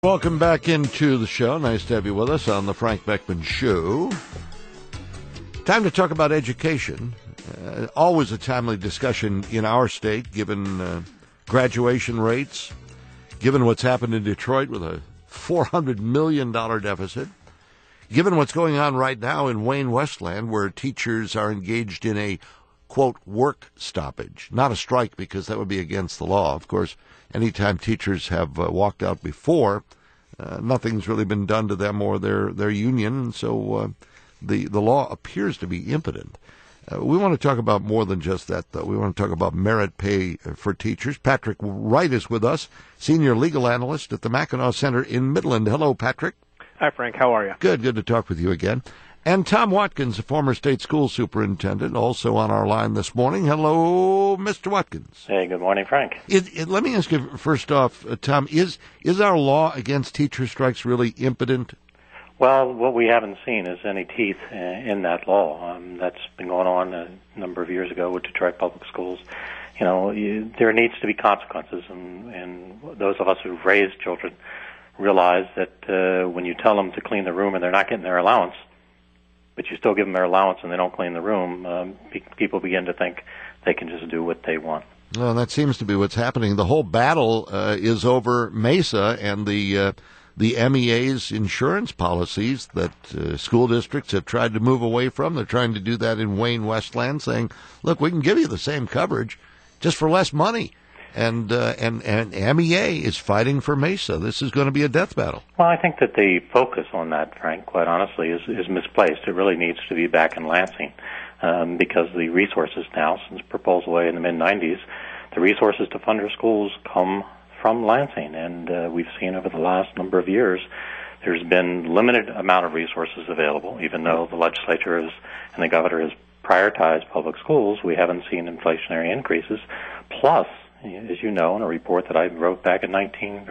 Welcome back into the show. Nice to have you with us on the Frank Beckman Show. Time to talk about education. Always a timely discussion in our state, given graduation rates, given what's happened in Detroit with a $400 million deficit, given what's going on right now in Wayne Westland, where teachers are engaged in a, quote, work stoppage. Not a strike, because that would be against the law. Of course, anytime teachers have walked out before, nothing's really been done to them or their union, so the law appears to be impotent. We want to talk about more than just that, though. We want to talk about merit pay for teachers. Patrick Wright is with us, senior legal analyst at the Mackinac Center in Midland. Hello, Patrick. Hi, Frank. How are you? Good to talk with you again. And Tom Watkins, a former state school superintendent, also on our line this morning. Hello, Mr. Watkins. Hey, good morning, Frank. Let me ask you first off, Tom, is our law against teacher strikes really impotent? Well, what we haven't seen is any teeth in that law. That's been going on a number of years ago with Detroit Public Schools. You know, there needs to be consequences, and those of us who've raised children realize that when you tell them to clean the room and they're not getting their allowance, but you still give them their allowance and they don't clean the room, people begin to think they can just do what they want. Well, that seems to be what's happening. The whole battle is over Mesa and the MEA's insurance policies that school districts have tried to move away from. They're trying to do that in Wayne Westland, saying, look, we can give you the same coverage just for less money. And MEA is fighting for Mesa. This is going to be a death battle. Well, I think that the focus on that, Frank, quite honestly, is misplaced. It really needs to be back in Lansing because the resources now, since Proposal A in the mid-'90s, the resources to fund our schools come from Lansing. And we've seen over the last number of years there's been limited amount of resources available, even though the legislature and the governor has prioritized public schools. We haven't seen inflationary increases. Plus, as you know, in a report that I wrote back in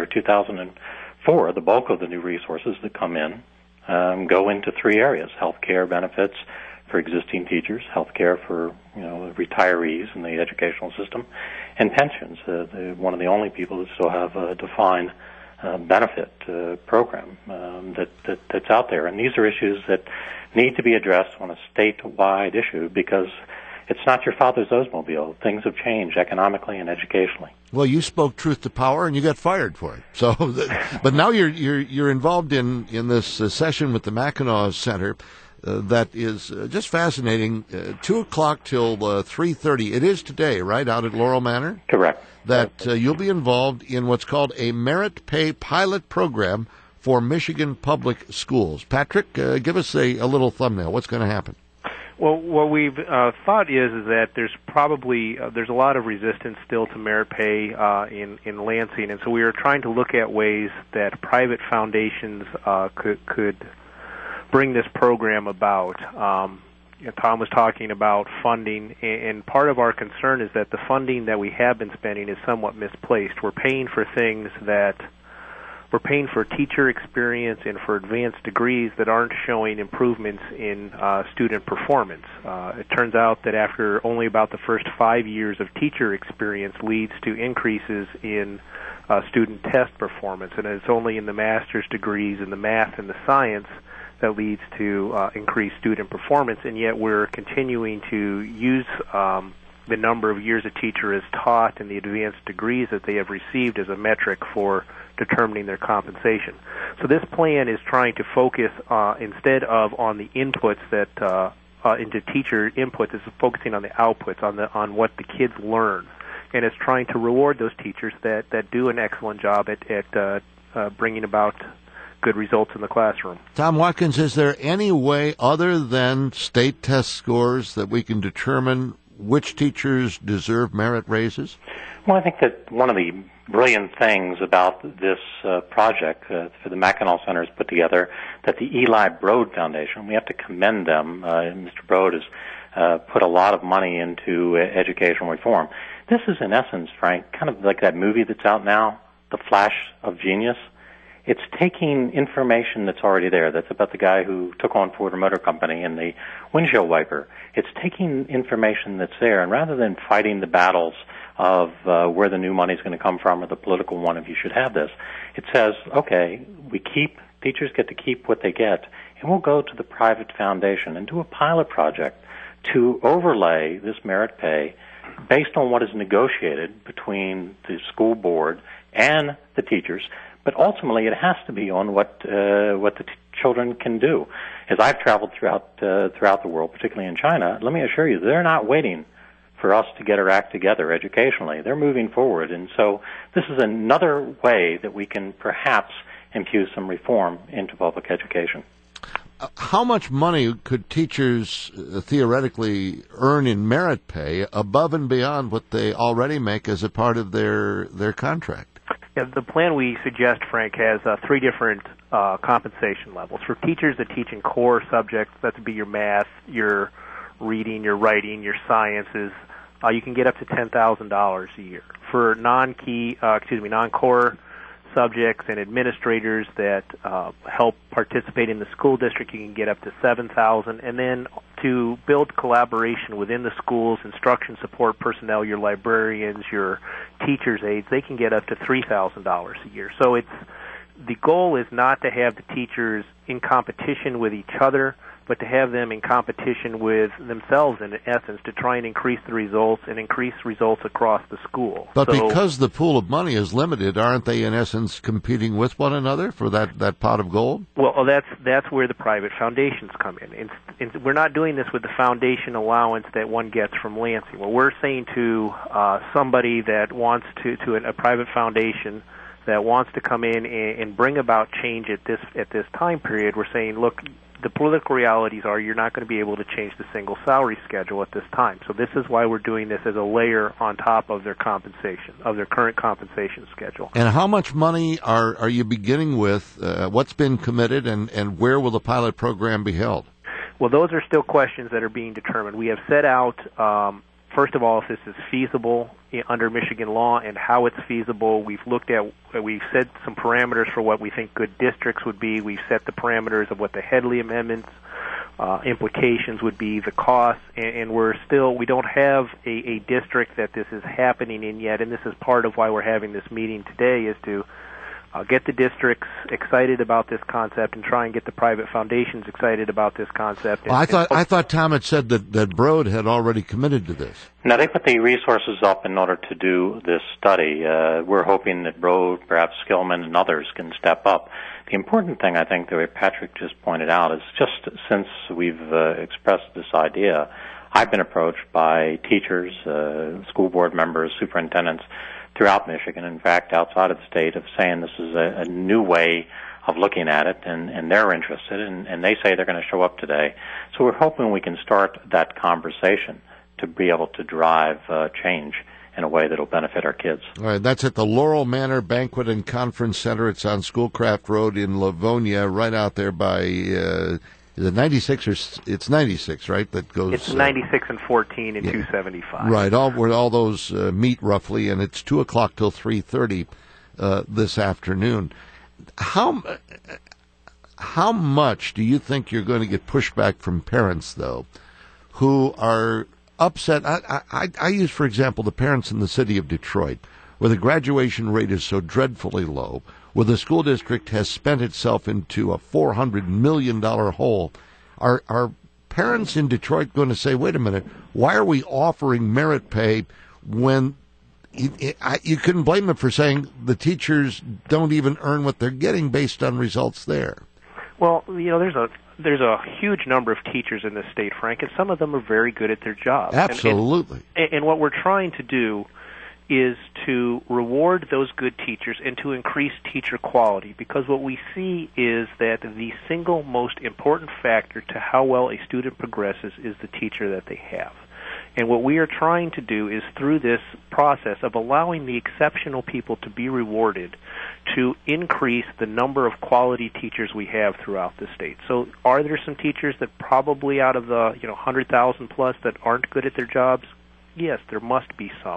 2004, the bulk of the new resources that come in go into three areas: health care benefits for existing teachers, health care for retirees in the educational system, and pensions. One of the only people that still have a defined benefit program that's out there. And these are issues that need to be addressed on a statewide issue because it's not your father's Oldsmobile. Things have changed economically and educationally. Well, you spoke truth to power, and you got fired for it. So, but now you're involved in this session with the Mackinac Center that is just fascinating. 2:00 till 3:30. It is today, right, out at Laurel Manor? Correct. That you'll be involved in what's called a merit pay pilot program for Michigan public schools. Patrick, give us a little thumbnail. What's going to happen? Well, what we've thought is that there's probably there's a lot of resistance still to merit pay in Lansing, and so we are trying to look at ways that private foundations could bring this program about. Tom was talking about funding, and part of our concern is that the funding that we have been spending is somewhat misplaced. We're paying for things that we're paying for teacher experience and for advanced degrees that aren't showing improvements in student performance. It turns out that after only about the first 5 years of teacher experience leads to increases in student test performance, and it's only in the master's degrees in the math and the science that leads to increased student performance, and yet we're continuing to use the number of years a teacher is taught and the advanced degrees that they have received as a metric for determining their compensation. So this plan is trying to focus instead of on the inputs that into teacher inputs, is focusing on the outputs, on what the kids learn, and it's trying to reward those teachers that do an excellent job at bringing about good results in the classroom. Tom Watkins, is there any way other than state test scores that we can determine which teachers deserve merit raises? Well, I think that one of the brilliant things about this project for the Mackinac Center has put together, that the Eli Broad Foundation, we have to commend them. Mr. Broad has put a lot of money into educational reform. This is, in essence, Frank, kind of like that movie that's out now, The Flash of Genius. It's taking information that's already there. That's about the guy who took on Ford Motor Company and the windshield wiper. It's taking information that's there, and rather than fighting the battles of where the new money is going to come from or the political one if you should have this, it says, okay, teachers get to keep what they get, and we'll go to the private foundation and do a pilot project to overlay this merit pay based on what is negotiated between the school board and the teachers. But ultimately, it has to be on what the children can do. As I've traveled throughout the world, particularly in China, let me assure you, they're not waiting for us to get our act together educationally. They're moving forward, and so this is another way that we can perhaps infuse some reform into public education. How much money could teachers theoretically earn in merit pay above and beyond what they already make as a part of their contract? Yeah, the plan we suggest, Frank, has three different compensation levels. For teachers that teach in core subjects, that would be your math, your reading, your writing, your sciences, you can get up to $10,000 a year. For non-core subjects and administrators that help participate in the school district, you can get up to $7,000. And then to build collaboration within the schools, instruction support personnel, your librarians, your teachers' aides, they can get up to $3,000 a year. So the goal is not to have the teachers in competition with each other, but to have them in competition with themselves, in essence, to try and increase the results and increase results across the school. But because the pool of money is limited, aren't they, in essence, competing with one another for that pot of gold? Well, that's where the private foundations come in. We're not doing this with the foundation allowance that one gets from Lansing. Well, we're saying to somebody that wants to a private foundation that wants to come in and bring about change at this time period, we're saying, look, the political realities are you're not going to be able to change the single salary schedule at this time. So this is why we're doing this as a layer on top of their compensation, of their current compensation schedule. And how much money are you beginning with? What's been committed, and where will the pilot program be held? Well, those are still questions that are being determined. We have set out, first of all, if this is feasible under Michigan law and how it's feasible. We've set some parameters for what we think good districts would be. We've set the parameters of what the Headley Amendment's implications would be, the costs, and we don't have a district that this is happening in yet, and this is part of why we're having this meeting today, is to get the districts excited about this concept and try and get the private foundations excited about this concept. Well, I thought Tom had said that Broad had already committed to this. No, they put the resources up in order to do this study. We're hoping that Broad, perhaps Skillman, and others can step up. The important thing, I think, the way Patrick just pointed out, is just since we've expressed this idea, I've been approached by teachers, school board members, superintendents throughout Michigan, in fact, outside of the state, of saying this is a new way of looking at it, and they're interested, and they say they're going to show up today. So we're hoping we can start that conversation to be able to drive change in a way that will benefit our kids. All right, that's at the Laurel Manor Banquet and Conference Center. It's on Schoolcraft Road in Livonia, right out there by, is it 96 or it's 96, right? That goes. It's 96 and 14 and 275. Right, where all those meet roughly, and it's 2:00 till 3:30 this afternoon. How much do you think you're going to get pushback from parents, though, who are upset? I use, for example, the parents in the city of Detroit, where the graduation rate is so dreadfully low, where the school district has spent itself into a $400 million hole. Are parents in Detroit going to say, wait a minute, why are we offering merit pay when you couldn't blame them for saying the teachers don't even earn what they're getting based on results there? Well, there's a huge number of teachers in this state, Frank, and some of them are very good at their job. Absolutely. And what we're trying to do is to reward those good teachers and to increase teacher quality, because what we see is that the single most important factor to how well a student progresses is the teacher that they have. And what we are trying to do is, through this process of allowing the exceptional people to be rewarded, to increase the number of quality teachers we have throughout the state. So are there some teachers that probably out of the 100,000 plus that aren't good at their jobs? Yes, there must be some.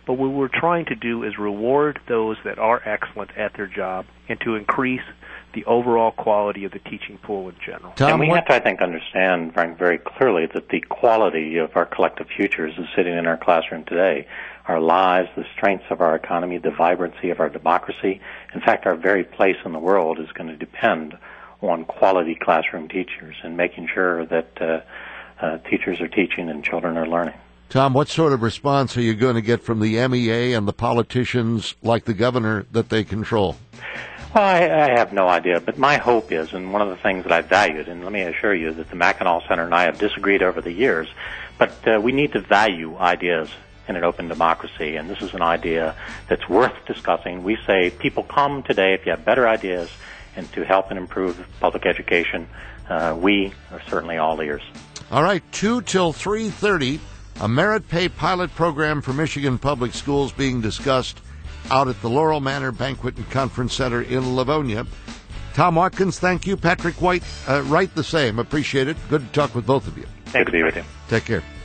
But what we're trying to do is reward those that are excellent at their job and to increase the overall quality of the teaching pool in general. Tom, and we have to, I think, understand, Frank, very clearly that the quality of our collective futures is sitting in our classroom today. Our lives, the strengths of our economy, the vibrancy of our democracy. In fact, our very place in the world is going to depend on quality classroom teachers and making sure that teachers are teaching and children are learning. Tom, what sort of response are you going to get from the MEA and the politicians like the governor that they control? Well, I have no idea, but my hope is, and one of the things that I valued, and let me assure you that the Mackinac Center and I have disagreed over the years, but we need to value ideas in an open democracy, and this is an idea that's worth discussing. We say, people come today if you have better ideas and to help and improve public education. We are certainly all ears. All right, 2 till 3:30, a merit pay pilot program for Michigan Public Schools being discussed out at the Laurel Manor Banquet and Conference Center in Livonia. Tom Watkins, thank you. Patrick White, right the same. Appreciate it. Good to talk with both of you. Good to be with you. Take care.